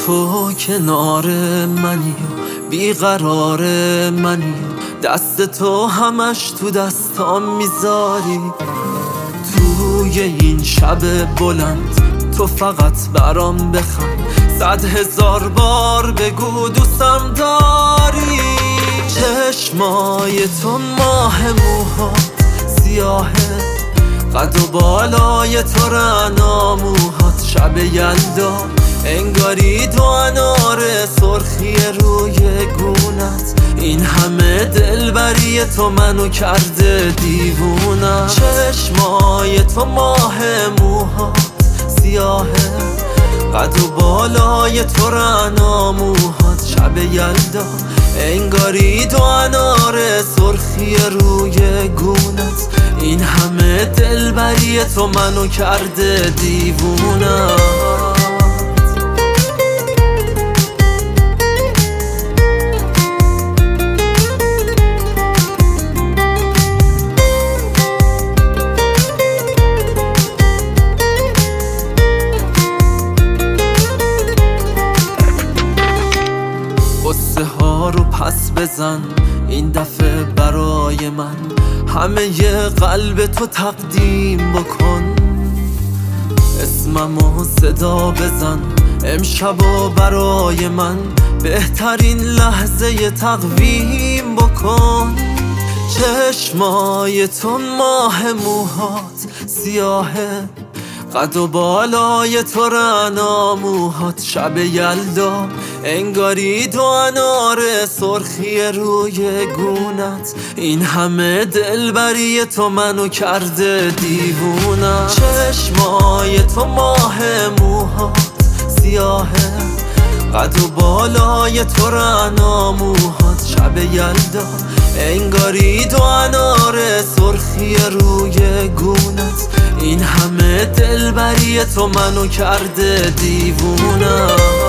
تو کنار منی و بیقرار منی و دست تو همش تو دستام میذاری. توی این شب بلند تو فقط برام بخند، 100,000 بار بگو دوستم داری. چشمای تو ماه موهات سیاهه، قد و بالای تو رعنا موهات شب یلدا، انگاری دو انار سرخی روی گونت. این همه دلبری تو منو کرده دیوونم. چشمای تو ماه موهات سیاهه، قد و بالای تو رعنا موهات شب یلدا، انگاری دو انار سرخی روی گونت. این همه دلبری تو منو کرده دیوونم. قصه ها رو پس بزن این دفعه برای من، همه ی قلب تو تقدیم بکن. اسممو صدا بزن امشبا برای من، بهترین لحظه تقویم بکن. چشمای تو ماه موهات سیاهه، قد و بالای تو رعنا موهات شب یلدا، انگاری دو انار سرخی روی گونت. این همه دلبری تو منو کرده دیوونم. چشمای تو ماه موهات سیاهه، قد و بالای تو رعنا موهات شب یلدا، انگاری دو انار سرخی روی گونت. این همه دلبری تو منو کرده دیوونم.